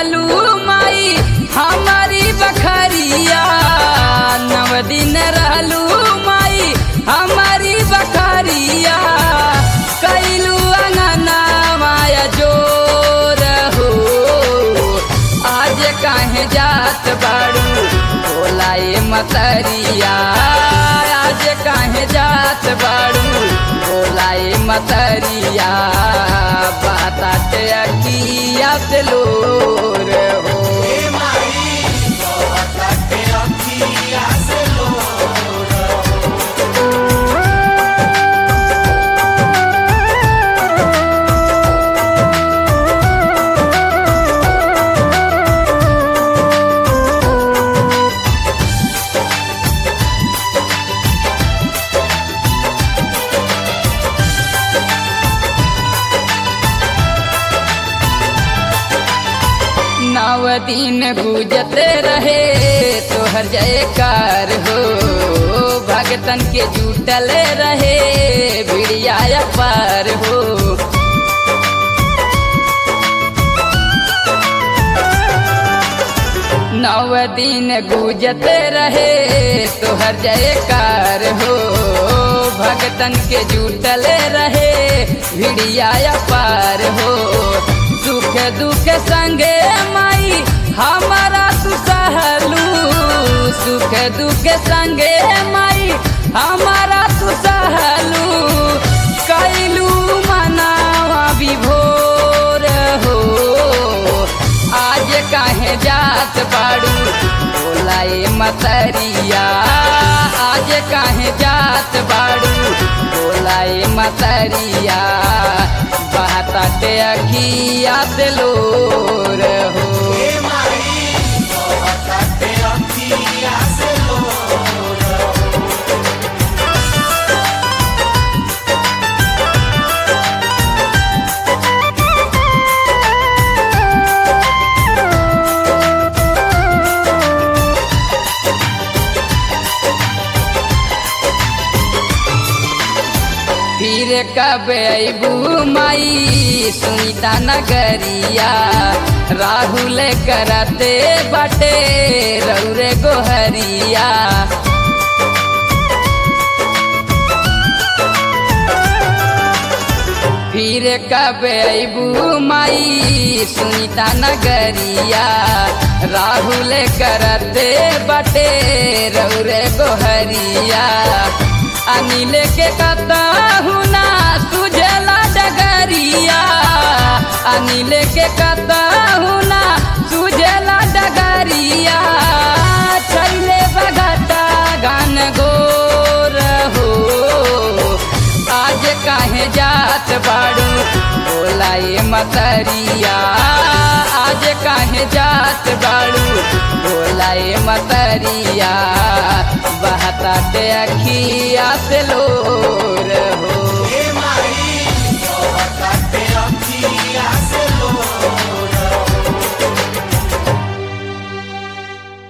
रहलू माई हमारी बखरिया, 9 दिन रहलू माई हमारी बखरिया, कैलू अंगना माया जोर हो। आज काहे जात बाड़ू बोलाए मतरिया, आज काहे जात बाड़ू बोलाए मतरिया, बाताते अखिया से लोर हो। नव दिन गुजते रहे तोहर जयकार हो, भगतन के जुटल रहे भिड़िया पार हो। नव दिन गुजते रहे तोहर जयकार हो, भगतन के जुटल रहे भिड़िया पार हो। सुख दुख संगे माई हमारा तू सहलू, सुख दुख संगे माई हमारा तू सहलू, कैलू मनावा विभोर हो। आज काहे जात बाड़ू बोलाए मतरिया, आज काहे जात बाड़ू बोलाए मतरिया, बाताते अखिया से लोर हो। फिर कब अबू माई सुनीता नगरिया, राहुल करते बटे रौरे गोहरिया। फिर कब अबू माई सुनीता नगरिया, राहुल करते बटे रौरे गोहरिया। अनिल के कतहु ना सुझला डगरिया, अनिल के कतहु ना सुझला डगरिया, छैले बगटा गान गोर हो। आज काहे जात बाड़ू बोलाए मतरिया, आज काहे जात बाड़ू बोलाए मतरिया, बहताते अखिया से लोर हो।